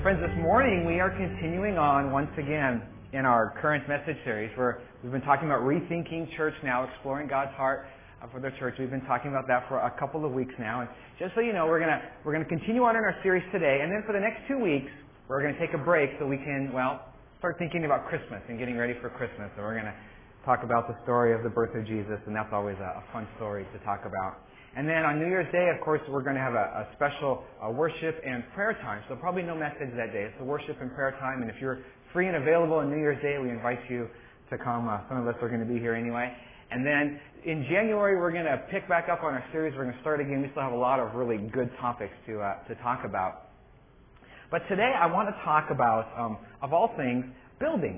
Friends, this morning we are continuing on once again in our current message series where we've been talking about rethinking church now, exploring God's heart for the church. We've been talking about that for a couple of weeks now. And just so you know, we're gonna continue on in our series today, and then for the next 2 weeks we're going to take a break so we can, start thinking about Christmas and getting ready for Christmas. And we're going to talk about the story of the birth of Jesus, and that's always a fun story to talk about. And then on New Year's Day, of course, we're going to have a special worship and prayer time. So probably no message that day. It's a worship and prayer time. And if you're free and available on New Year's Day, we invite you to come. Some of us are going to be here anyway. And then in January, we're going to pick back up on our series. We're going to start again. We still have a lot of really good topics to talk about. But today, I want to talk about, of all things, buildings.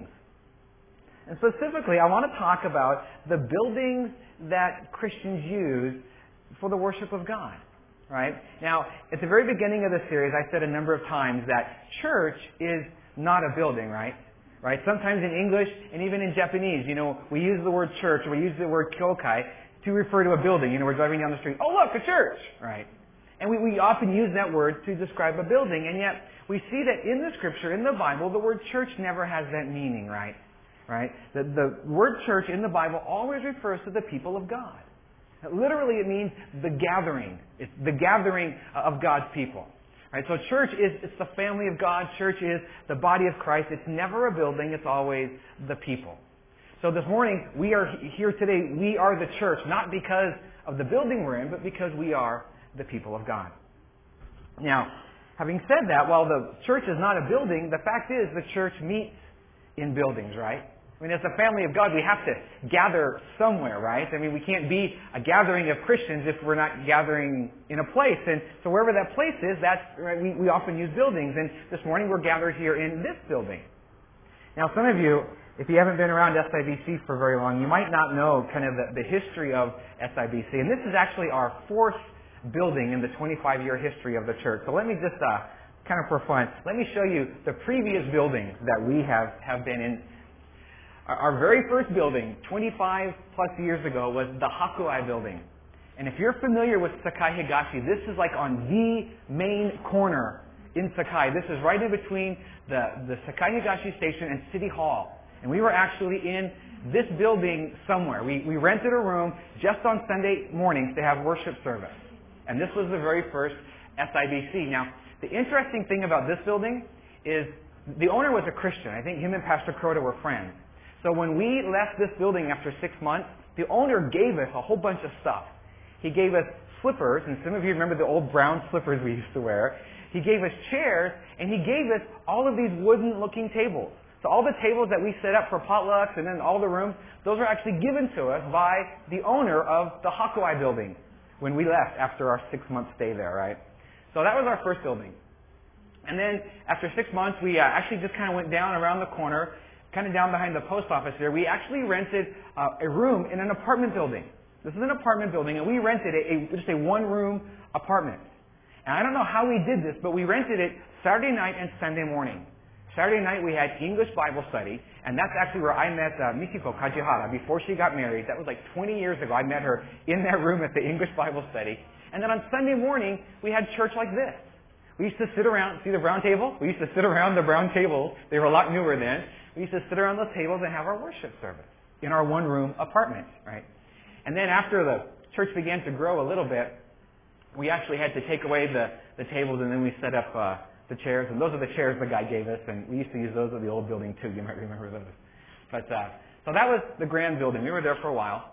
And specifically, I want to talk about the buildings that Christians use for the worship of God, right? Now, at the very beginning of the series, I said a number of times that church is not a building, right? Right? Sometimes in English and even in Japanese, we use the word church, or we use the word kyokai to refer to a building. We're driving down the street, oh look, a church, right? And we often use that word to describe a building, and yet we see that in the Scripture, in the Bible, the word church never has that meaning, right? Right? The word church in the Bible always refers to the people of God. Literally, it means the gathering. It's the gathering of God's people. Right? So church it's the family of God. Church is the body of Christ. It's never a building. It's always the people. So this morning, we are here today. We are the church, not because of the building we're in, but because we are the people of God. Now, having said that, while the church is not a building, the fact is the church meets in buildings, right? I mean, as a family of God, we have to gather somewhere, right? I mean, we can't be a gathering of Christians if we're not gathering in a place. And so wherever that place is, right, we often use buildings. And this morning we're gathered here in this building. Now, some of you, if you haven't been around SIBC for very long, you might not know kind of the history of SIBC. And this is actually our fourth building in the 25-year history of the church. So let me just, kind of for fun, let me show you the previous buildings that we have been in. Our very first building, 25 plus years ago, was the Hakuai building. And if you're familiar with Sakai Higashi, this is like on the main corner in Sakai. This is right in between the Sakai Higashi station and City Hall. And we were actually in this building somewhere. We rented a room just on Sunday mornings to have worship service. And this was the very first SIBC. Now, the interesting thing about this building is the owner was a Christian. I think him and Pastor Crota were friends. So when we left this building after 6 months, the owner gave us a whole bunch of stuff. He gave us slippers, and some of you remember the old brown slippers we used to wear. He gave us chairs, and he gave us all of these wooden-looking tables. So all the tables that we set up for potlucks and then all the rooms, those were actually given to us by the owner of the Hakuai building when we left after our 6-month stay there, right? So that was our first building. And then after 6 months, we actually just kind of went down around the corner, kind of down behind the post office there. We actually rented a room in an apartment building. This is an apartment building, and we rented just a one-room apartment. And I don't know how we did this, but we rented it Saturday night and Sunday morning. Saturday night we had English Bible study, and that's actually where I met Michiko Kajihara before she got married. That was like 20 years ago. I met her in that room at the English Bible study. And then on Sunday morning, we had church like this. We used to sit around, see the brown table? We used to sit around the brown tables. They were a lot newer then. We used to sit around those tables and have our worship service in our one-room apartment, right? And then after the church began to grow a little bit, we actually had to take away the tables, and then we set up the chairs. And those are the chairs the guy gave us, and we used to use those at the old building too. You might remember those. But so that was the grand building. We were there for a while.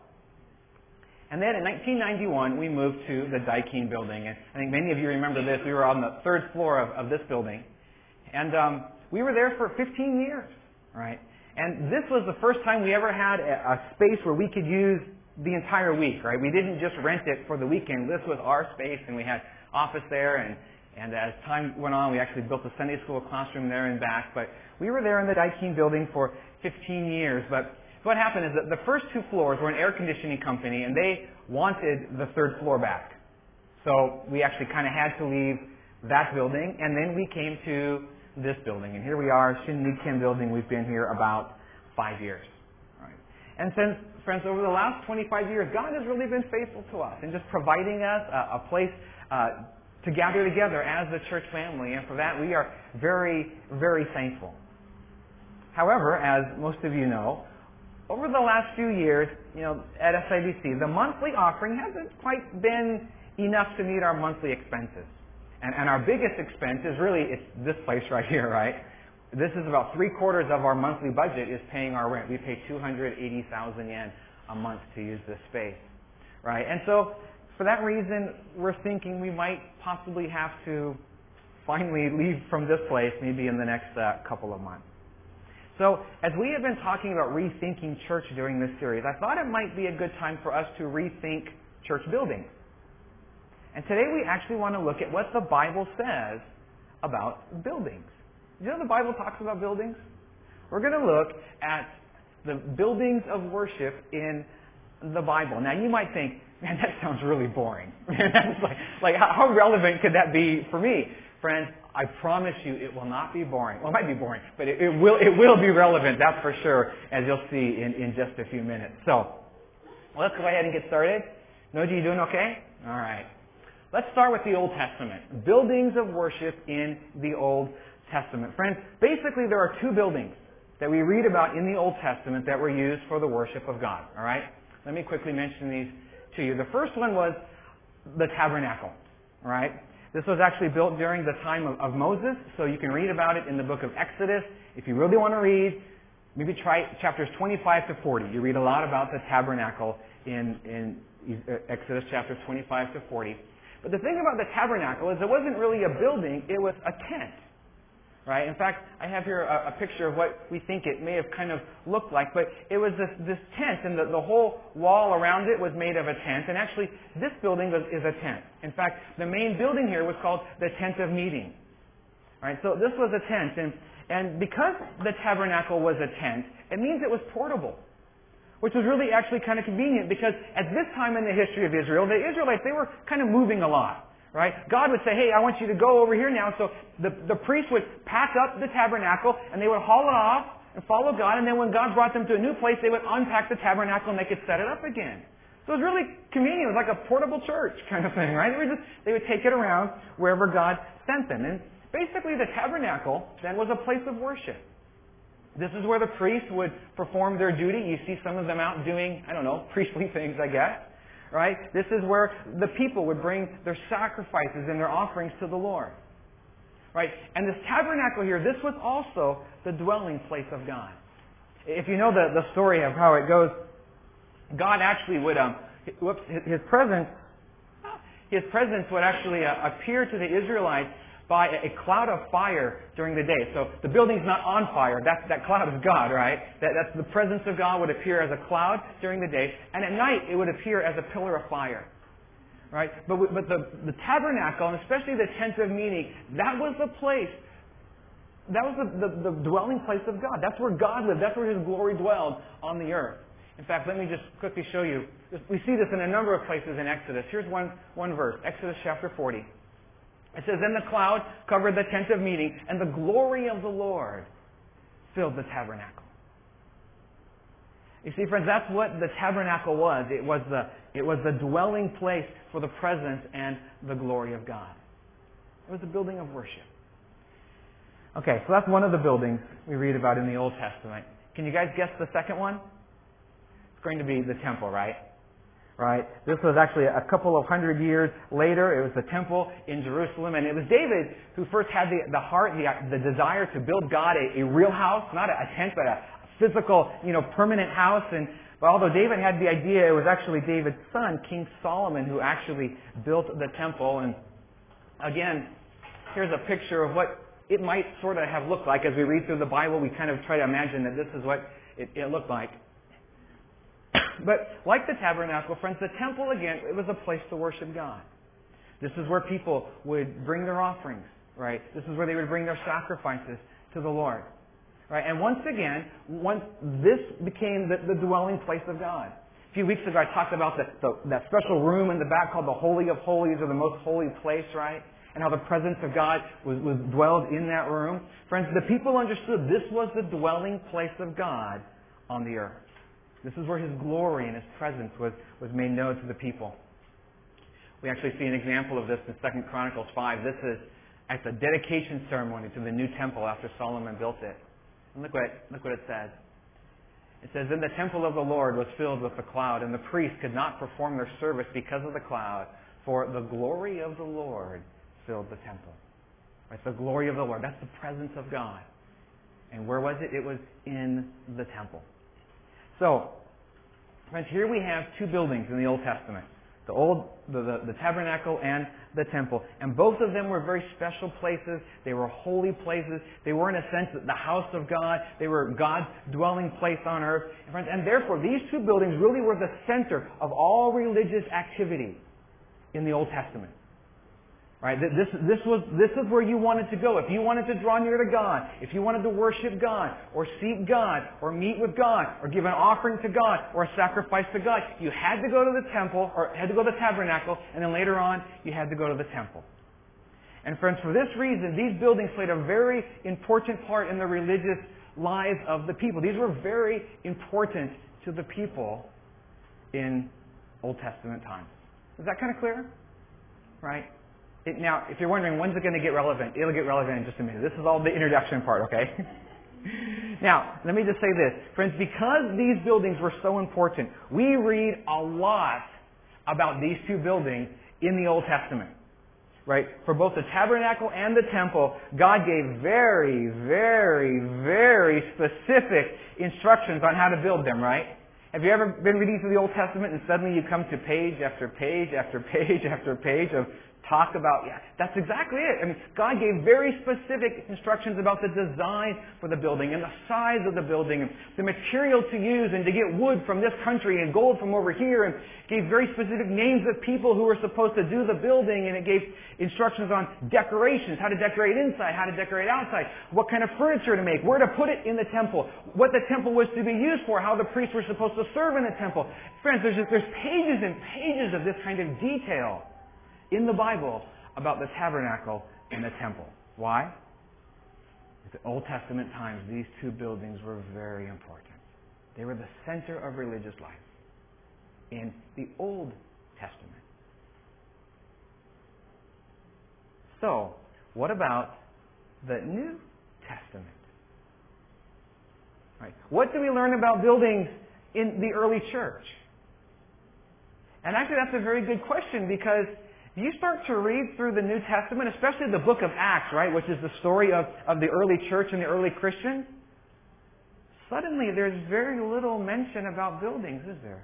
And then in 1991, we moved to the Daikin building. And I think many of you remember this. We were on the third floor of this building. And we were there for 15 years. Right? And this was the first time we ever had a space where we could use the entire week, right? We didn't just rent it for the weekend. This was our space, and we had office there, and as time went on, we actually built a Sunday school classroom there and back. But we were there in the Daikin building for 15 years. But what happened is that the first 2 floors were an air conditioning company, and they wanted the third floor back. So we actually kind of had to leave that building, and then we came to this building. And here we are, Shinniken building. We've been here about 5 years. Right? And since, friends, over the last 25 years, God has really been faithful to us in just providing us a place to gather together as the church family, and for that we are very, very thankful. However, as most of you know, over the last few years, at SIBC, the monthly offering hasn't quite been enough to meet our monthly expenses. And our biggest expense is really, it's this place right here, right? This is about 3/4 of our monthly budget is paying our rent. We pay 280,000 yen a month to use this space, right? And so, for that reason, we're thinking we might possibly have to finally leave from this place maybe in the next couple of months. So, as we have been talking about rethinking church during this series, I thought it might be a good time for us to rethink church buildings. And today we actually want to look at what the Bible says about buildings. You know the Bible talks about buildings? We're going to look at the buildings of worship in the Bible. Now you might think, man, that sounds really boring. That's like how relevant could that be for me? Friends, I promise you it will not be boring. Well, it might be boring, but it will be relevant, that's for sure, as you'll see in just a few minutes. So, let's go ahead and get started. Noji, you doing okay? All right. Let's start with the Old Testament. Buildings of worship in the Old Testament. Friends, basically there are two buildings that we read about in the Old Testament that were used for the worship of God. All right? Let me quickly mention these to you. The first one was the tabernacle. All right? This was actually built during the time of Moses, so you can read about it in the book of Exodus. If you really want to read, maybe try chapters 25 to 40. You read a lot about the tabernacle in Exodus chapters 25 to 40. But the thing about the tabernacle is it wasn't really a building, it was a tent. Right? In fact, I have here a picture of what we think it may have kind of looked like, but it was this tent, and the whole wall around it was made of a tent, and actually this building is a tent. In fact, the main building here was called the Tent of Meeting. Right? So this was a tent, and because the tabernacle was a tent, it means it was portable, which was really actually kind of convenient, because at this time in the history of Israel, the Israelites, they were kind of moving a lot. Right? God would say, hey, I want you to go over here now. So the priest would pack up the tabernacle and they would haul it off and follow God. And then when God brought them to a new place, they would unpack the tabernacle and they could set it up again. So it was really convenient. It was like a portable church kind of thing, right? They would take it around wherever God sent them. And basically the tabernacle then was a place of worship. This is where the priests would perform their duty. You see some of them out doing, priestly things, I guess. Right? This is where the people would bring their sacrifices and their offerings to the Lord. Right? And this tabernacle here, this was also the dwelling place of God. If you know the story of how it goes, God actually would, His presence would actually appear to the Israelites by a cloud of fire during the day. So the building's not on fire. That cloud is God, right? That's the presence of God would appear as a cloud during the day, and at night it would appear as a pillar of fire. Right? But the tabernacle, and especially the tent of meeting, that was the place. That was the dwelling place of God. That's where God lived. That's where His glory dwelled on the earth. In fact, let me just quickly show you. We see this in a number of places in Exodus. Here's one verse, Exodus chapter 40. It says, then the cloud covered the tent of meeting, and the glory of the Lord filled the tabernacle. You see, friends, that's what the tabernacle was. It was the dwelling place for the presence and the glory of God. It was a building of worship. Okay, so that's one of the buildings we read about in the Old Testament. Can you guys guess the second one? It's going to be the temple, right? Right? This was actually a couple of hundred years later. It was the temple in Jerusalem. And it was David who first had the heart, the desire to build God a real house, not a tent, but a physical, permanent house. But although David had the idea, it was actually David's son, King Solomon, who actually built the temple. And again, here's a picture of what it might sort of have looked like. As we read through the Bible, we kind of try to imagine that this is what it looked like. But like the tabernacle, friends, the temple, again, it was a place to worship God. This is where people would bring their offerings, right? This is where they would bring their sacrifices to the Lord. Right? And once again, this became the dwelling place of God. A few weeks ago, I talked about that special room in the back called the Holy of Holies, or the most holy place, right? And how the presence of God was dwelled in that room. Friends, the people understood this was the dwelling place of God on the earth. This is where His glory and His presence was made known to the people. We actually see an example of this in 2 Chronicles 5. This is at the dedication ceremony to the new temple after Solomon built it. And look what it says. It says, "Then the temple of the Lord was filled with the cloud, and the priests could not perform their service because of the cloud, for the glory of the Lord filled the temple." Right? The glory of the Lord. That's the presence of God. And where was it? It was in the temple. So, friends, here we have two buildings in the Old Testament. The tabernacle and the temple. And both of them were very special places. They were holy places. They were, in a sense, the house of God. They were God's dwelling place on earth. And therefore, these two buildings really were the center of all religious activity in the Old Testament. Right? This is where you wanted to go. If you wanted to draw near to God, if you wanted to worship God, or seek God, or meet with God, or give an offering to God, or a sacrifice to God, you had to go to the temple, or had to go to the tabernacle, and then later on, you had to go to the temple. And friends, for this reason, these buildings played a very important part in the religious lives of the people. These were very important to the people in Old Testament times. Is that kind of clear? Right? Now, if you're wondering, when's it going to get relevant? It'll get relevant in just a minute. This is all the introduction part, okay? Now, let me just say this. Friends, because these buildings were so important, we read a lot about these two buildings in the Old Testament. Right? For both the tabernacle and the temple, God gave very, very, very specific instructions on how to build them, right? Have you ever been reading through the Old Testament and suddenly you come to page after page after page after page of talk about, that's exactly it. I mean, God gave very specific instructions about the design for the building and the size of the building and the material to use and to get wood from this country and gold from over here, and gave very specific names of people who were supposed to do the building, and it gave instructions on decorations, how to decorate inside, how to decorate outside, what kind of furniture to make, where to put it in the temple, what the temple was to be used for, how the priests were supposed to serve in the temple. Friends, there's pages and pages of this kind of detail in the Bible about the tabernacle and the temple. Why? In the Old Testament times, these two buildings were very important. They were the center of religious life in the Old Testament. So, what about the New Testament? Right. What do we learn about buildings in the early church? And actually, that's a very good question, because you start to read through the New Testament, especially the book of Acts, right, which is the story of the early church and the early Christians, suddenly there's very little mention about buildings, is there?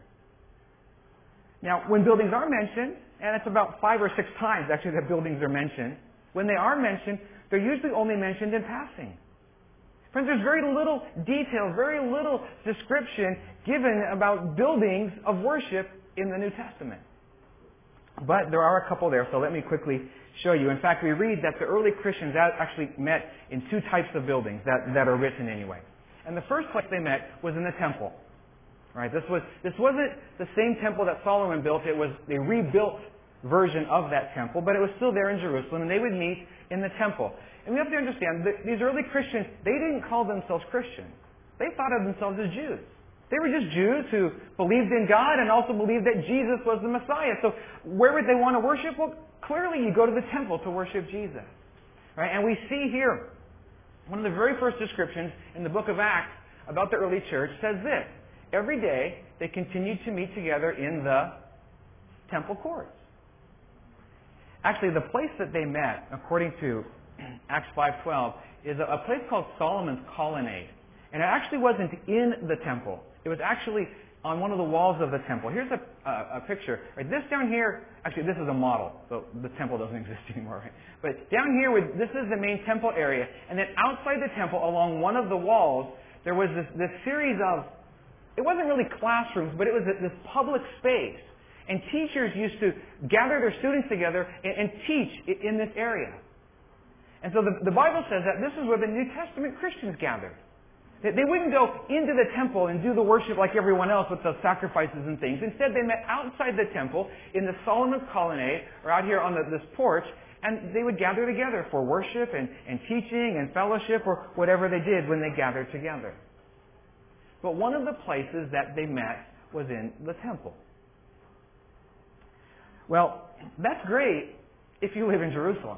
Now, when buildings are mentioned, and it's about 5 or 6 times actually that buildings are mentioned, when they are mentioned, they're usually only mentioned in passing. Friends, there's very little detail, very little description given about buildings of worship in the New Testament. But there are a couple there, so let me quickly show you. In fact, we read that the early Christians actually met in 2 types of buildings that are written anyway. And the first place they met was in the temple. Right? This wasn't the same temple that Solomon built. It was a rebuilt version of that temple, but it was still there in Jerusalem, and they would meet in the temple. And we have to understand that these early Christians, they didn't call themselves Christians. They thought of themselves as Jews. They were just Jews who believed in God and also believed that Jesus was the Messiah. So where would they want to worship? Well, clearly you go to the temple to worship Jesus. Right? And we see here, one of the very first descriptions in the book of Acts about the early church says this: every day they continued to meet together in the temple courts. Actually, the place that they met, according to Acts 5:12, is a place called Solomon's Colonnade. And it actually wasn't in the temple. It was actually on one of the walls of the temple. Here's a picture. Right, this down here, actually this is a model, so the temple doesn't exist anymore. Right? But down here, this is the main temple area. And then outside the temple, along one of the walls, there was this series of, it wasn't really classrooms, but it was this public space. And teachers used to gather their students together and teach in this area. And so the Bible says that this is where the New Testament Christians gathered. They wouldn't go into the temple and do the worship like everyone else with the sacrifices and things. Instead, they met outside the temple in the Solomon's Colonnade, or out here on this porch, and they would gather together for worship and teaching and fellowship, or whatever they did when they gathered together. But one of the places that they met was in the temple. Well, that's great if you live in Jerusalem.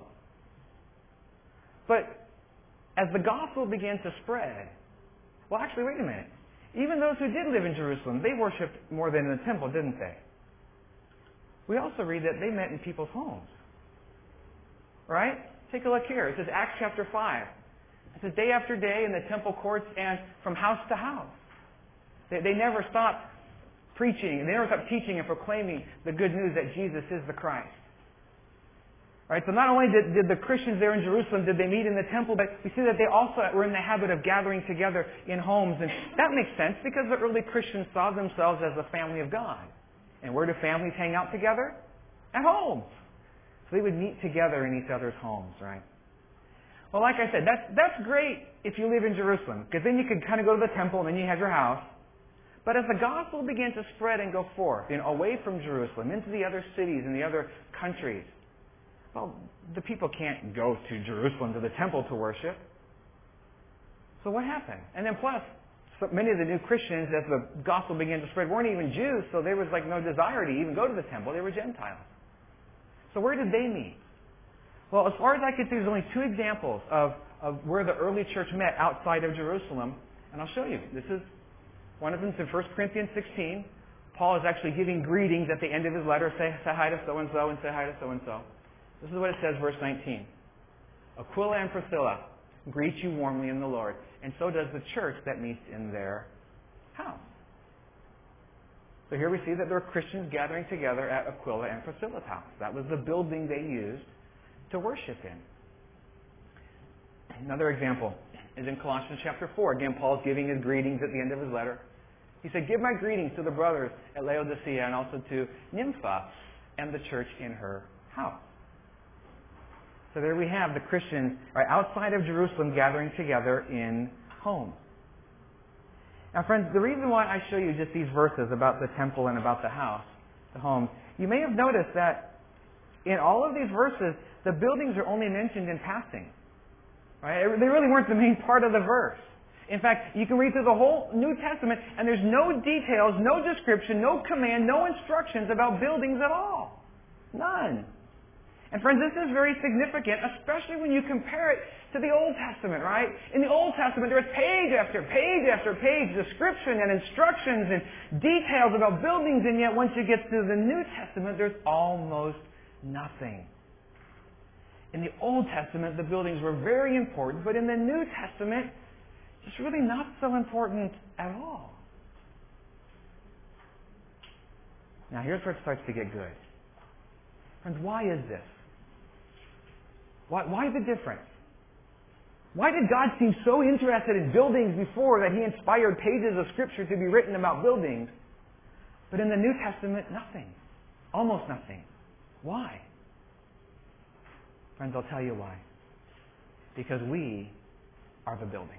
But as the gospel began to spread, well, actually, wait a minute. Even those who did live in Jerusalem, they worshipped more than in the temple, didn't they? We also read that they met in people's homes. Right? Take a look here. It says Acts chapter 5. It says day after day in the temple courts and from house to house. They never stopped preaching. They never stopped teaching and proclaiming the good news that Jesus is the Christ. Right? So not only did the Christians there in Jerusalem, did they meet in the temple, but we see that they also were in the habit of gathering together in homes. And that makes sense because the early Christians saw themselves as the family of God. And where do families hang out together? At home. So they would meet together in each other's homes, right? Well, like I said, that's great if you live in Jerusalem, because then you could kind of go to the temple and then you have your house. But as the gospel began to spread and go forth, away from Jerusalem, into the other cities and the other countries, well, the people can't go to Jerusalem, to the temple to worship. So what happened? And then plus, so many of the new Christians, as the gospel began to spread, weren't even Jews, so there was like no desire to even go to the temple. They were Gentiles. So where did they meet? Well, as far as I could see, there's only two examples of where the early church met outside of Jerusalem, and I'll show you. This is one of them. It's in 1 Corinthians 16. Paul is actually giving greetings at the end of his letter. Say hi to so-and-so and say hi to so-and-so. This is what it says, verse 19. Aquila and Priscilla greet you warmly in the Lord, and so does the church that meets in their house. So here we see that there were Christians gathering together at Aquila and Priscilla's house. That was the building they used to worship in. Another example is in Colossians chapter 4. Again, Paul's giving his greetings at the end of his letter. He said, give my greetings to the brothers at Laodicea and also to Nympha and the church in her house. So there we have the Christians right outside of Jerusalem gathering together in homes. Now friends, the reason why I show you just these verses about the temple and about the house, the home, you may have noticed that in all of these verses, the buildings are only mentioned in passing. Right? They really weren't the main part of the verse. In fact, you can read through the whole New Testament and there's no details, no description, no command, no instructions about buildings at all. None. And friends, this is very significant, especially when you compare it to the Old Testament, right? In the Old Testament, there was page after page after page, description and instructions and details about buildings, and yet once you get to the New Testament, there's almost nothing. In the Old Testament, the buildings were very important, but in the New Testament, it's really not so important at all. Now, here's where it starts to get good. Friends, why is this? Why the difference? Why did God seem so interested in buildings before that He inspired pages of Scripture to be written about buildings, but in the New Testament, nothing? Almost nothing. Why? Friends, I'll tell you why. Because we are the buildings.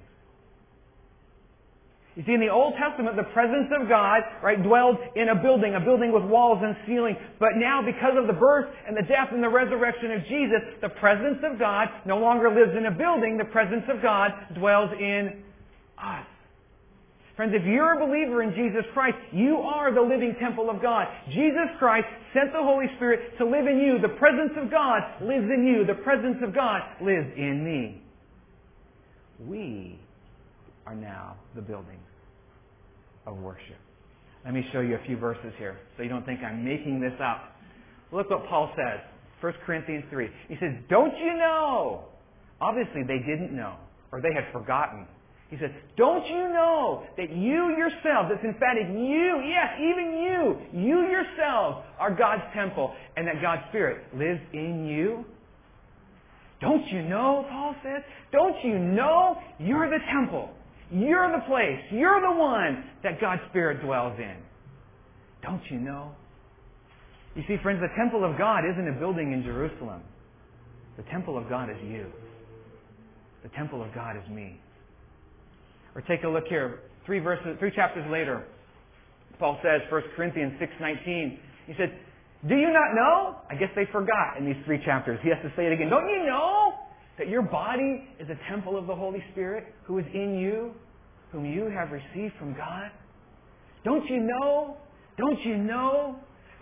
You see, in the Old Testament, the presence of God, right, dwelled in a building with walls and ceiling. But now, because of the birth and the death and the resurrection of Jesus, the presence of God no longer lives in a building. The presence of God dwells in us. Friends, if you're a believer in Jesus Christ, you are the living temple of God. Jesus Christ sent the Holy Spirit to live in you. The presence of God lives in you. The presence of God lives in me. We are now the building of worship. Let me show you a few verses here so you don't think I'm making this up. Look what Paul says. 1 Corinthians 3. He says, don't you know? Obviously they didn't know, or they had forgotten. He says, don't you know that you yourselves, it's emphatic, you, yes, even you yourselves are God's temple, and that God's Spirit lives in you? Don't you know, Paul says? Don't you know you're the temple? You're the place. You're the one that God's Spirit dwells in. Don't you know? You see, friends, the temple of God isn't a building in Jerusalem. The temple of God is you. The temple of God is me. Or take a look here. 3 chapters later, Paul says, 1 Corinthians 6:19, he said, do you not know? I guess they forgot in these 3 chapters. He has to say it again. Don't you know that your body is a temple of the Holy Spirit who is in you, whom you have received from God? Don't you know? Don't you know?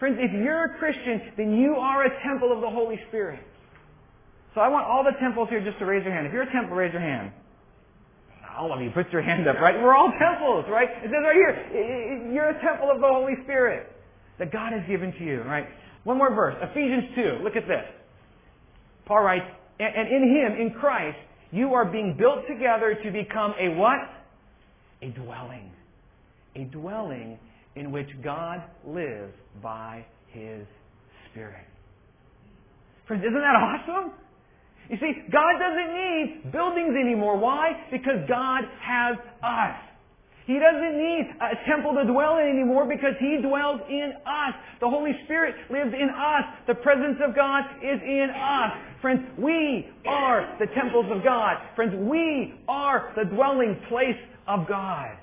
Friends, if you're a Christian, then you are a temple of the Holy Spirit. So I want all the temples here just to raise your hand. If you're a temple, raise your hand. All of you, put your hand up, right? We're all temples, right? It says right here, you're a temple of the Holy Spirit that God has given to you, right? One more verse, Ephesians 2. Look at this. Paul writes, and in Him, in Christ, you are being built together to become a what? A dwelling. A dwelling in which God lives by His Spirit. Friends, isn't that awesome? You see, God doesn't need buildings anymore. Why? Because God has us. He doesn't need a temple to dwell in anymore because He dwells in us. The Holy Spirit lives in us. The presence of God is in us. Friends, we are the temples of God. Friends, we are the dwelling place of God.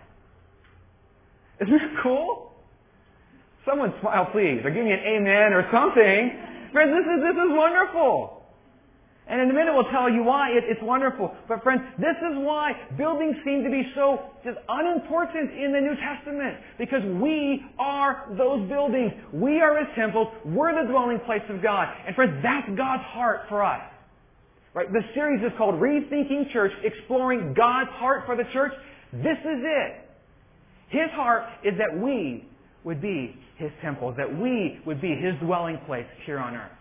Isn't that cool? Someone smile, please, or give me an amen or something. Friends, this is wonderful. And in a minute we'll tell you why it's wonderful. But friends, this is why buildings seem to be so just unimportant in the New Testament. Because we are those buildings. We are His temples. We're the dwelling place of God. And friends, that's God's heart for us. Right? The series is called Rethinking Church, Exploring God's Heart for the Church. This is it. His heart is that we would be His temples, that we would be His dwelling place here on earth.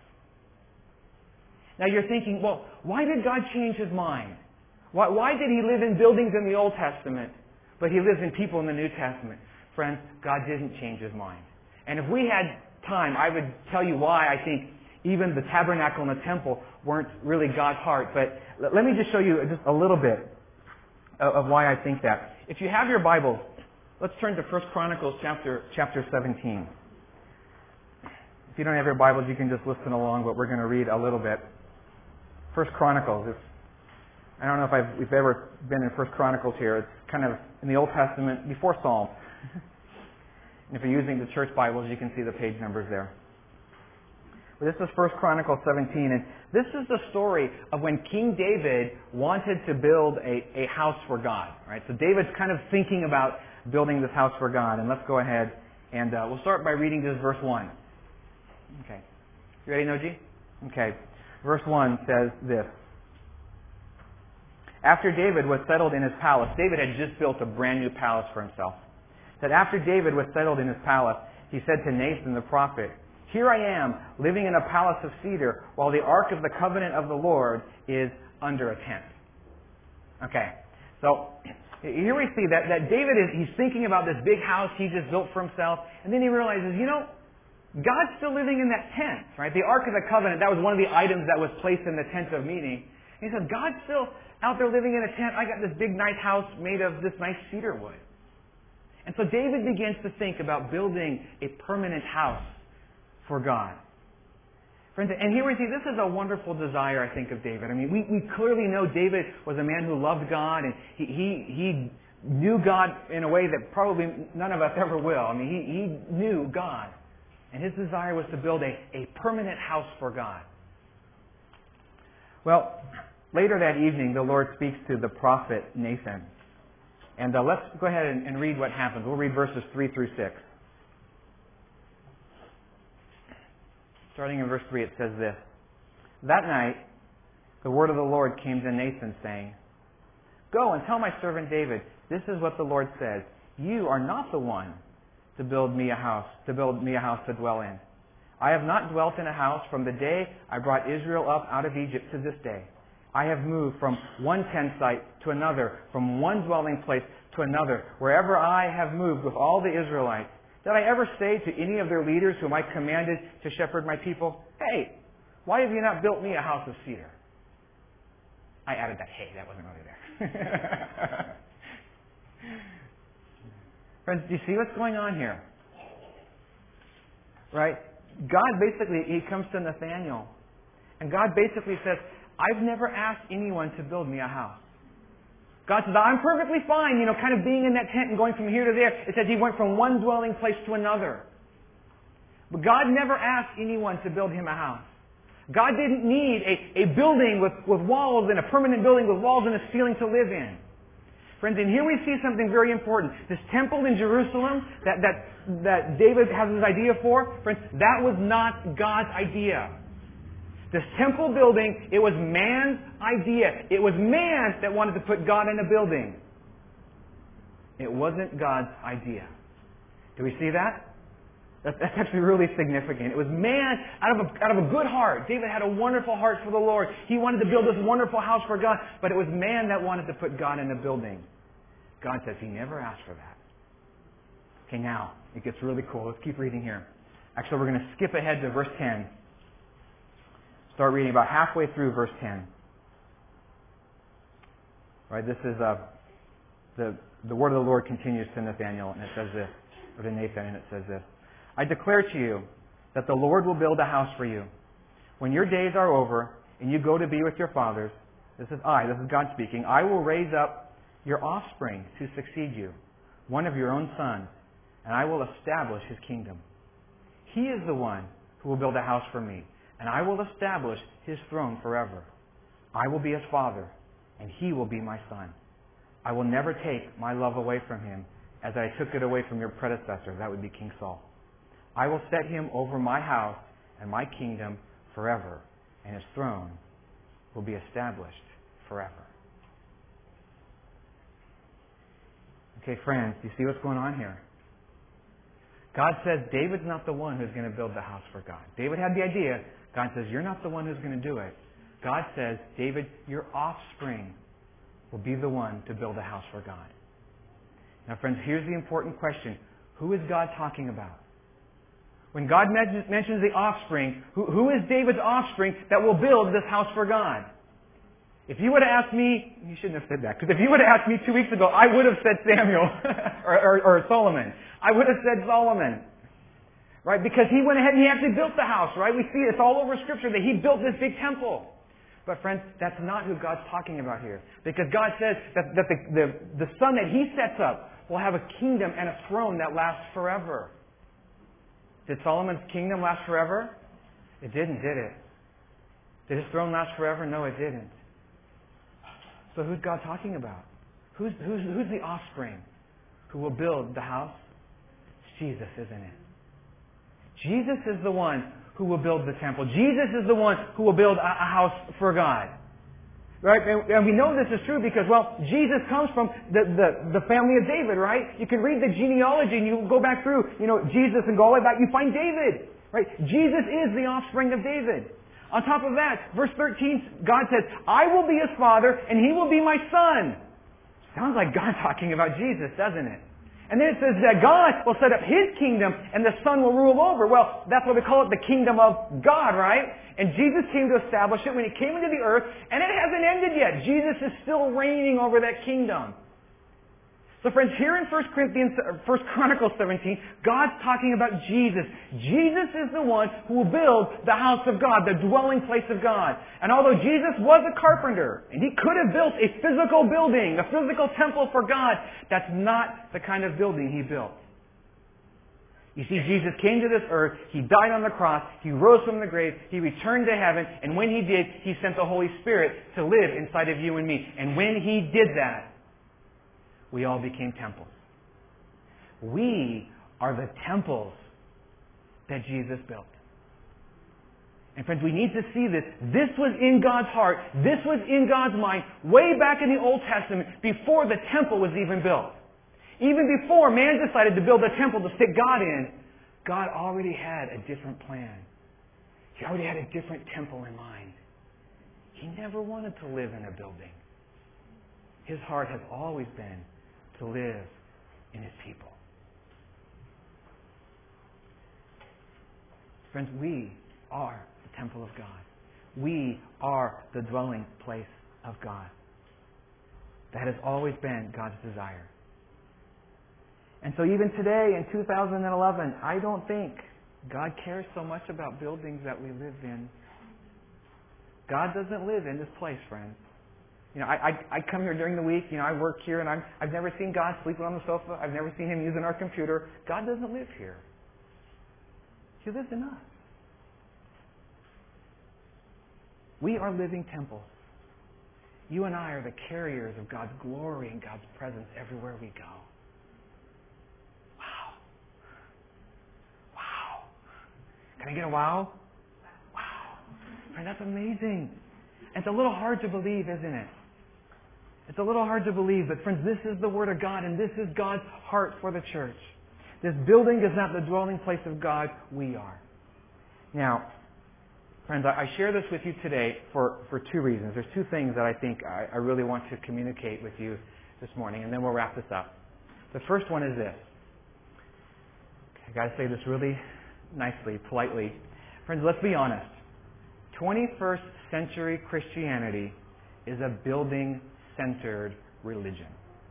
Now you're thinking, well, why did God change His mind? Why did He live in buildings in the Old Testament, but He lives in people in the New Testament? Friends, God didn't change His mind. And if we had time, I would tell you why I think even the tabernacle and the temple weren't really God's heart. But let me just show you just a little bit of why I think that. If you have your Bible, let's turn to 1 Chronicles chapter 17. If you don't have your Bibles, you can just listen along, but we're going to read a little bit. 1 Chronicles. I don't know if we've ever been in 1 Chronicles here. It's kind of in the Old Testament, before Psalms. And if you're using the church Bibles, you can see the page numbers there. But this is 1 Chronicles 17, and this is the story of when King David wanted to build a house for God. Right? So David's kind of thinking about building this house for God. And let's go ahead and we'll start by reading just verse 1. Okay. You ready, Noji? Okay. Verse 1 says this. After David was settled in his palace, David had just built a brand new palace for himself. That after David was settled in his palace, he said to Nathan the prophet, "Here I am, living in a palace of cedar, while the ark of the covenant of the Lord is under a tent." Okay, so here we see that David he's thinking about this big house he just built for himself, and then he realizes, God's still living in that tent, right? The Ark of the Covenant, that was one of the items that was placed in the tent of meeting. And he said, God's still out there living in a tent. I got this big nice house made of this nice cedar wood. And so David begins to think about building a permanent house for God. Friends, and here we see this is a wonderful desire, I think, of David. I mean, we clearly know David was a man who loved God, and he knew God in a way that probably none of us ever will. I mean, he knew God. And his desire was to build a permanent house for God. Well, later that evening, the Lord speaks to the prophet Nathan. And let's go ahead and read what happens. We'll read verses 3 through 6. Starting in verse 3, it says this. That night, the word of the Lord came to Nathan, saying, "Go and tell my servant David, this is what the Lord says. You are not the one to build me a house to dwell in. I have not dwelt in a house from the day I brought Israel up out of Egypt to this day. I have moved from one tent site to another, from one dwelling place to another, wherever I have moved with all the Israelites. Did I ever say to any of their leaders whom I commanded to shepherd my people, 'Hey, why have you not built me a house of cedar?'" I added that "hey," that wasn't really there. Friends, do you see what's going on here? Right? God basically, He comes to Nathaniel. And God basically says, "I've never asked anyone to build me a house." God says, "I'm perfectly fine, kind of being in that tent and going from here to there." It says He went from one dwelling place to another. But God never asked anyone to build Him a house. God didn't need a building with walls and a permanent building with walls and a ceiling to live in. Friends, and here we see something very important. This temple in Jerusalem that David has his idea for, friends, that was not God's idea. This temple building, it was man's idea. It was man that wanted to put God in a building. It wasn't God's idea. Do we see that? That's actually really significant. It was man out of a good heart. David had a wonderful heart for the Lord. He wanted to build this wonderful house for God, but it was man that wanted to put God in a building. God says He never asked for that. Okay, now, it gets really cool. Let's keep reading here. Actually, we're going to skip ahead to verse 10. Start reading about halfway through verse 10. Right, this is the word of the Lord continues to Nathanael, and it says this, or to Nathan, and it says this. I declare to you that the Lord will build a house for you. When your days are over and you go to be with your fathers, this is God speaking, I will raise up your offspring to succeed you, one of your own sons, and I will establish His kingdom. He is the one who will build a house for me, and I will establish His throne forever. I will be His father, and He will be my son. I will never take my love away from Him as I took it away from your predecessor, that would be King Saul. I will set him over my house and my kingdom forever, and His throne will be established forever. Okay, friends, do you see what's going on here? God says David's not the one who's going to build the house for God. David had the idea. God says, you're not the one who's going to do it. God says, David, your offspring will be the one to build a house for God. Now, friends, here's the important question. Who is God talking about? When God mentions the offspring, who is David's offspring that will build this house for God? If you would have asked me, you shouldn't have said that, because if you would have asked me 2 weeks ago, I would have said Samuel or Solomon. I would have said Solomon. Right? Because he went ahead and he actually built the house, right? We see it's all over Scripture that he built this big temple. But friends, that's not who God's talking about here. Because God says that the son that He sets up will have a kingdom and a throne that lasts forever. Did Solomon's kingdom last forever? It didn't, did it? Did his throne last forever? No, it didn't. So who's God talking about? Who's the offspring who will build the house? It's Jesus, isn't it? Jesus is the one who will build the temple. Jesus is the one who will build a house for God. Right? And we know this is true because, well, Jesus comes from the family of David, right? You can read the genealogy and you go back through, Jesus and go all the way back. You find David, right? Jesus is the offspring of David. On top of that, verse 13, God says, I will be His father and He will be my son. Sounds like God talking about Jesus, doesn't it? And then it says that God will set up His kingdom and the Son will rule over. Well, that's what we call it, the kingdom of God, right? And Jesus came to establish it when He came into the earth, and it hasn't ended yet. Jesus is still reigning over that kingdom. So friends, here in 1 Chronicles 17, God's talking about Jesus. Jesus is the one who will build the house of God, the dwelling place of God. And although Jesus was a carpenter, and He could have built a physical building, a physical temple for God, that's not the kind of building He built. You see, Jesus came to this earth, He died on the cross, He rose from the grave, He returned to heaven, and when He did, He sent the Holy Spirit to live inside of you and me. And when He did that, we all became temples. We are the temples that Jesus built. And friends, we need to see this. This was in God's heart. This was in God's mind way back in the Old Testament before the temple was even built. Even before man decided to build a temple to stick God in, God already had a different plan. He already had a different temple in mind. He never wanted to live in a building. His heart has always been to live in His people. Friends, we are the temple of God. We are the dwelling place of God. That has always been God's desire. And so even today in 2011, I don't think God cares so much about buildings that we live in. God doesn't live in this place, friends. I come here during the week, I work here, and I've never seen God sleeping on the sofa. I've never seen Him using our computer. God doesn't live here. He lives in us. We are living temples. You and I are the carriers of God's glory and God's presence everywhere we go. Wow. Wow. Can I get a wow? Wow. Friend, that's amazing. It's a little hard to believe, isn't it? It's a little hard to believe, but friends, this is the Word of God, and this is God's heart for the church. This building is not the dwelling place of God. We are. Now, friends, I share this with you today for two reasons. There's two things that I think I really want to communicate with you this morning, and then we'll wrap this up. The first one is this. I've got to say this really nicely, politely. Friends, let's be honest. 21st century Christianity is a building-centered religion.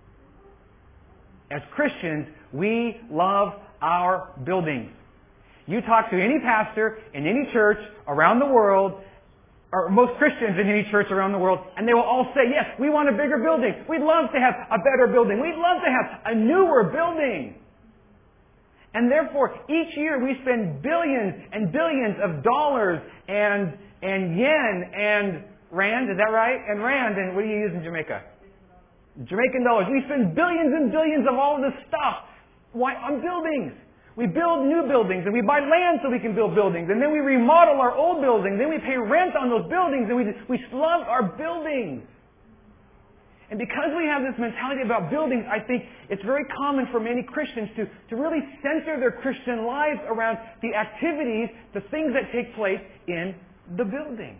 As Christians, we love our buildings. You talk to any pastor in any church around the world, or most Christians in any church around the world, and they will all say, yes, we want a bigger building. We'd love to have a better building. We'd love to have a newer building. And therefore, each year we spend billions and billions of dollars and yen and rand, is that right? And rand, and what do you use in Jamaica? Jamaican dollars. We spend billions and billions of all of this stuff on buildings. We build new buildings, and we buy land so we can build buildings, and then we remodel our old buildings, then we pay rent on those buildings, and we love our buildings. And because we have this mentality about buildings, I think it's very common for many Christians to really center their Christian lives around the activities, the things that take place in the buildings.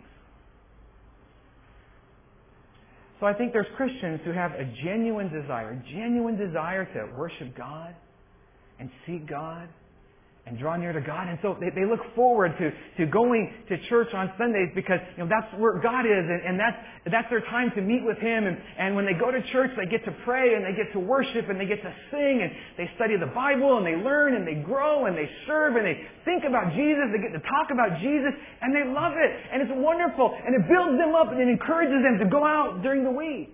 So I think there's Christians who have a genuine desire to worship God and seek God and draw near to God. And so they look forward to going to church on Sundays because that's where God is, and that's their time to meet with Him. And when they go to church, they get to pray and they get to worship and they get to sing and they study the Bible and they learn and they grow and they serve and they think about Jesus. They get to talk about Jesus and they love it. And it's wonderful. And it builds them up and it encourages them to go out during the week.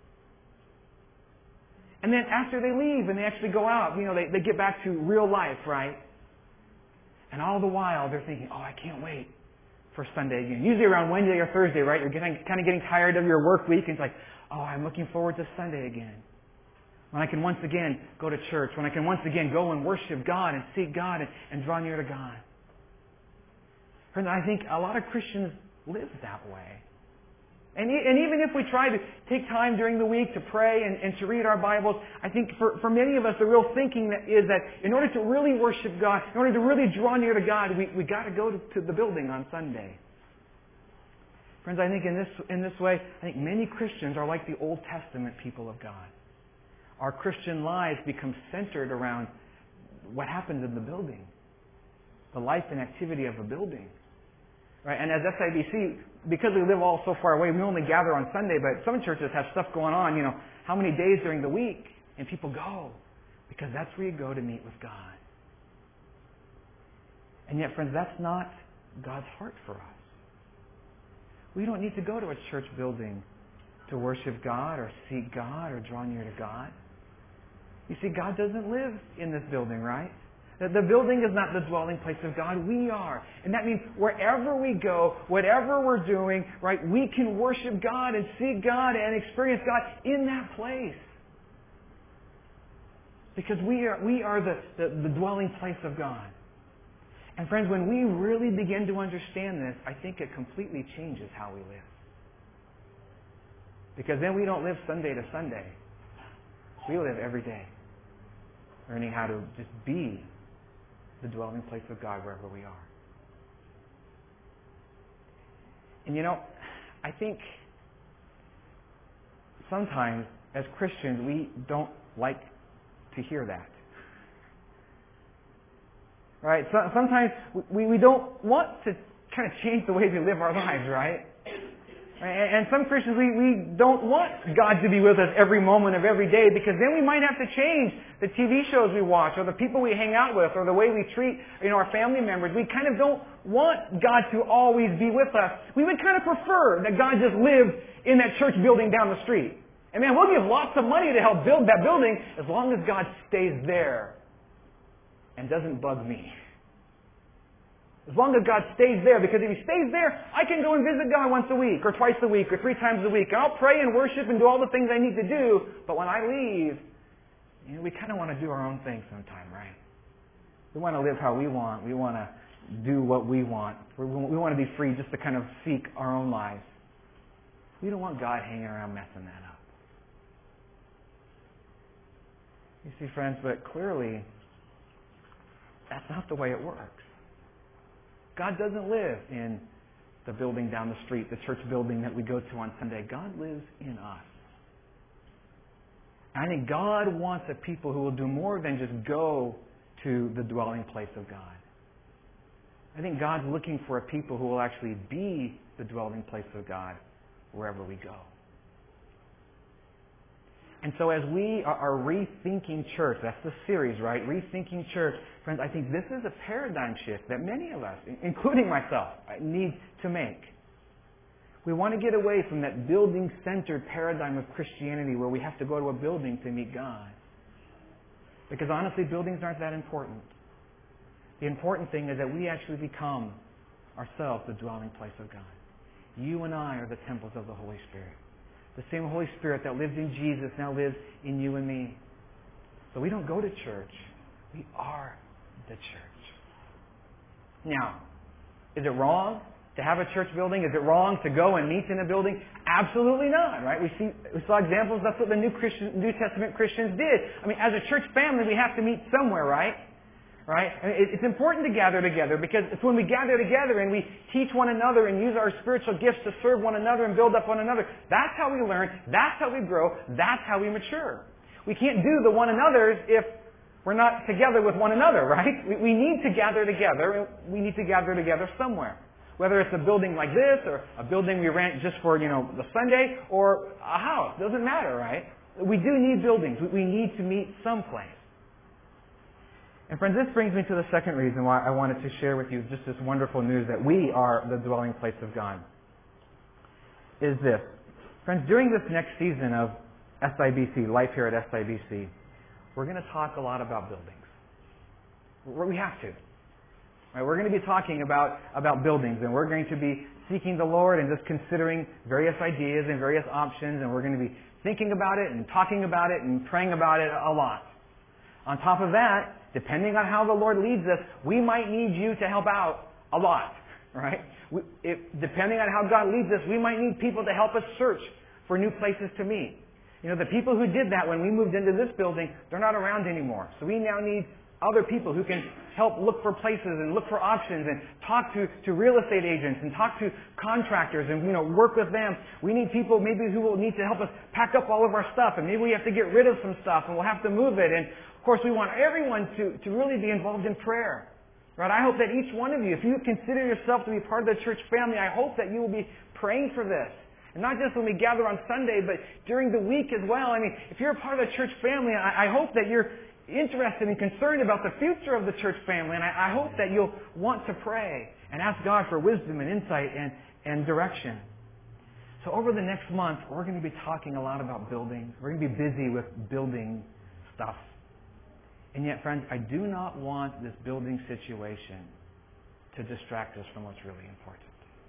And then after they leave and they actually go out, they get back to real life, right? And all the while, they're thinking, oh, I can't wait for Sunday again. Usually around Wednesday or Thursday, right? You're kind of getting tired of your work week. And it's like, oh, I'm looking forward to Sunday again. When I can once again go to church. When I can once again go and worship God and seek God and draw near to God. Friends, I think a lot of Christians live that way. And even if we try to take time during the week to pray and to read our Bibles, I think for many of us the real thinking is that in order to really worship God, in order to really draw near to God, we got to go to the building on Sunday. Friends, I think in this way, I think many Christians are like the Old Testament people of God. Our Christian lives become centered around what happens in the building, the life and activity of a building. Right? And as SIBC, because we live all so far away, we only gather on Sunday, but some churches have stuff going on, how many days during the week, and people go, because that's where you go to meet with God. And yet, friends, that's not God's heart for us. We don't need to go to a church building to worship God or seek God or draw near to God. You see, God doesn't live in this building, right? The building is not the dwelling place of God. We are. And that means wherever we go, whatever we're doing, right, we can worship God and seek God and experience God in that place. Because we are the dwelling place of God. And friends, when we really begin to understand this, I think it completely changes how we live. Because then we don't live Sunday to Sunday. We live every day, learning how to just be the dwelling place of God wherever we are. And I think sometimes as Christians we don't like to hear that. Right? So, sometimes we don't want to kind of change the way we live our lives, right? And some Christians, we don't want God to be with us every moment of every day because then we might have to change the TV shows we watch or the people we hang out with or the way we treat our family members. We kind of don't want God to always be with us. We would kind of prefer that God just lived in that church building down the street. And man, we'll give lots of money to help build that building as long as God stays there and doesn't bug me. As long as God stays there, because if He stays there, I can go and visit God once a week, or twice a week, or 3 times a week, and I'll pray and worship and do all the things I need to do, but when I leave, we kind of want to do our own thing sometime, right? We want to live how we want. We want to do what we want. We want to be free just to kind of seek our own lives. We don't want God hanging around messing that up. You see, friends, but clearly, that's not the way it works. God doesn't live in the building down the street, the church building that we go to on Sunday. God lives in us. I think God wants a people who will do more than just go to the dwelling place of God. I think God's looking for a people who will actually be the dwelling place of God wherever we go. And so as we are rethinking church, that's the series, right? Rethinking church. Friends, I think this is a paradigm shift that many of us, including myself, need to make. We want to get away from that building-centered paradigm of Christianity where we have to go to a building to meet God. Because honestly, buildings aren't that important. The important thing is that we actually become ourselves the dwelling place of God. You and I are the temples of the Holy Spirit. The same Holy Spirit that lived in Jesus now lives in you and me. So we don't go to church. We are the church. Now, is it wrong to have a church building? Is it wrong to go and meet in a building? Absolutely not, right? We saw examples. That's what the New Testament Christians did. I mean, as a church family, we have to meet somewhere, right? Right? I mean, it's important to gather together because it's when we gather together and we teach one another and use our spiritual gifts to serve one another and build up one another. That's how we learn. That's how we grow. That's how we mature. We can't do the one another's if we're not together with one another, right? We need to gather together. We need to gather together somewhere. Whether it's a building like this or a building we rent just for, the Sunday or a house. Doesn't matter, right? We do need buildings. We need to meet someplace. And friends, this brings me to the second reason why I wanted to share with you just this wonderful news that we are the dwelling place of God. Is this. Friends, during this next season of SIBC, life here at SIBC, we're going to talk a lot about buildings. We have to. Right? We're going to be talking about buildings, and we're going to be seeking the Lord and just considering various ideas and various options, and we're going to be thinking about it and talking about it and praying about it a lot. On top of that, depending on how the Lord leads us, we might need you to help out a lot, right? Depending on how God leads us, we might need people to help us search for new places to meet. The people who did that when we moved into this building, they're not around anymore. So we now need other people who can help look for places and look for options and talk to real estate agents and talk to contractors and, work with them. We need people maybe who will need to help us pack up all of our stuff, and maybe we have to get rid of some stuff and we'll have to move it. And of course, we want everyone to really be involved in prayer. Right? I hope that each one of you, if you consider yourself to be part of the church family, I hope that you will be praying for this. And not just when we gather on Sunday, but during the week as well. I mean, if you're a part of the church family, I hope that you're interested and concerned about the future of the church family. And I hope that you'll want to pray and ask God for wisdom and insight and direction. So over the next month, we're going to be talking a lot about buildings. We're going to be busy with building stuff. And yet, friends, I do not want this building situation to distract us from what's really important.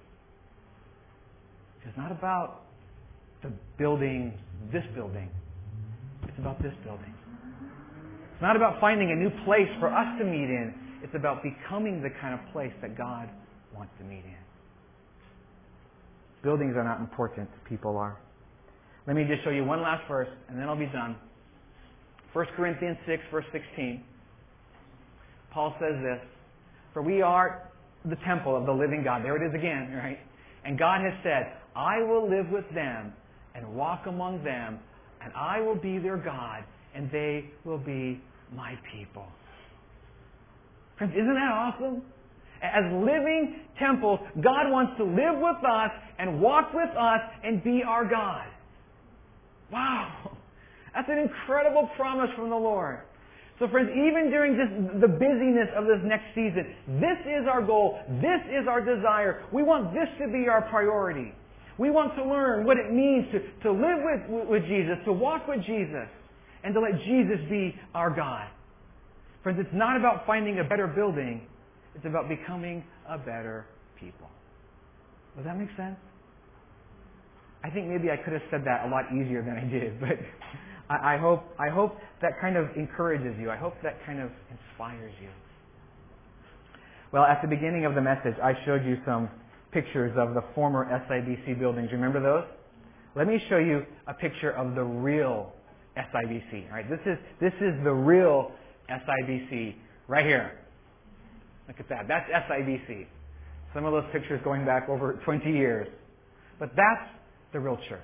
It's not about the building, this building. It's about this building. It's not about finding a new place for us to meet in. It's about becoming the kind of place that God wants to meet in. Buildings are not important. People are. Let me just show you one last verse, and then I'll be done. 1 Corinthians 6, verse 16. Paul says this, "For we are the temple of the living God." There it is again, right? "And God has said, I will live with them and walk among them, and I will be their God, and they will be my people." Friends, isn't that awesome? As living temples, God wants to live with us and walk with us and be our God. Wow! That's an incredible promise from the Lord. So friends, even during the busyness of this next season, this is our goal. This is our desire. We want this to be our priority. We want to learn what it means to live with Jesus, to walk with Jesus, and to let Jesus be our God. Friends, it's not about finding a better building. It's about becoming a better people. Does that make sense? I think maybe I could have said that a lot easier than I did, but I hope that kind of encourages you. I hope that kind of inspires you. Well, at the beginning of the message, I showed you some pictures of the former SIBC buildings. Remember those? Let me show you a picture of the real SIBC. All right, this is the real SIBC right here. Look at that. That's SIBC. Some of those pictures going back over 20 years. But that's the real church.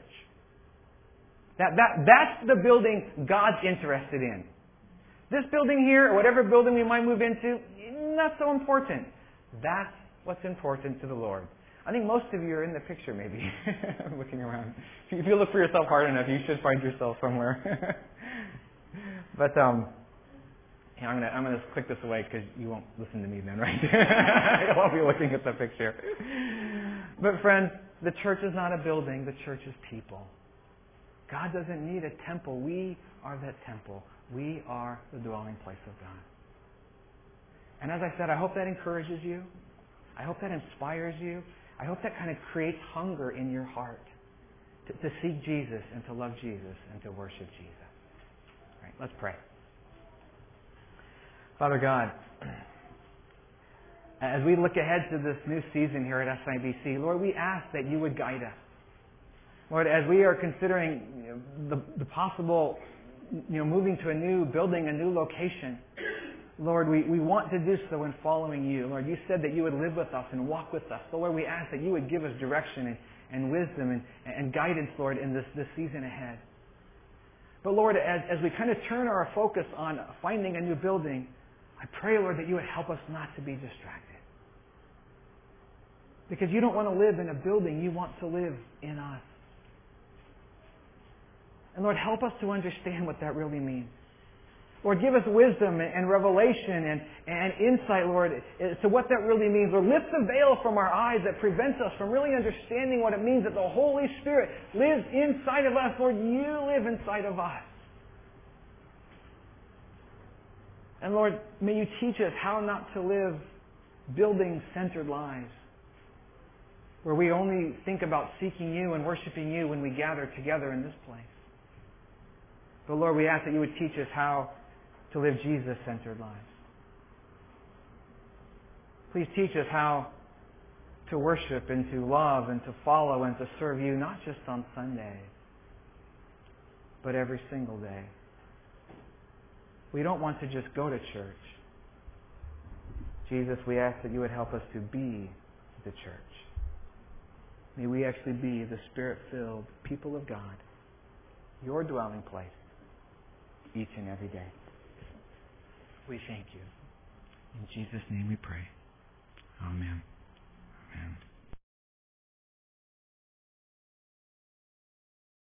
That's the building God's interested in. This building here, or whatever building we might move into, not so important. That's what's important to the Lord. I think most of you are in the picture, maybe. I'm looking around. If you look for yourself hard enough, you should find yourself somewhere. But I'm gonna click this away because you won't listen to me then, right? I won't be looking at the picture. But friends, the church is not a building. The church is people. God doesn't need a temple. We are that temple. We are the dwelling place of God. And as I said, I hope that encourages you. I hope that inspires you. I hope that kind of creates hunger in your heart to seek Jesus and to love Jesus and to worship Jesus. All right, let's pray. Father God, as we look ahead to this new season here at SIBC, Lord, we ask that you would guide us. Lord, as we are considering the possible, moving to a new building, a new location, Lord, we want to do so in following you. Lord, you said that you would live with us and walk with us. So, Lord, we ask that you would give us direction and wisdom and guidance, Lord, in this season ahead. But, Lord, as we kind of turn our focus on finding a new building, I pray, Lord, that you would help us not to be distracted. Because you don't want to live in a building. You want to live in us. And, Lord, help us to understand what that really means. Lord, give us wisdom and revelation and insight, Lord, as to what that really means. Lord, lift the veil from our eyes that prevents us from really understanding what it means that the Holy Spirit lives inside of us. Lord, you live inside of us. And Lord, may you teach us how not to live building-centered lives, where we only think about seeking you and worshiping you when we gather together in this place. But Lord, we ask that you would teach us how to live Jesus-centered lives. Please teach us how to worship and to love and to follow and to serve you, not just on Sunday, but every single day. We don't want to just go to church. Jesus, we ask that you would help us to be the church. May we actually be the Spirit-filled people of God, your dwelling place, each and every day. We thank you. In Jesus' name we pray. Amen. Amen.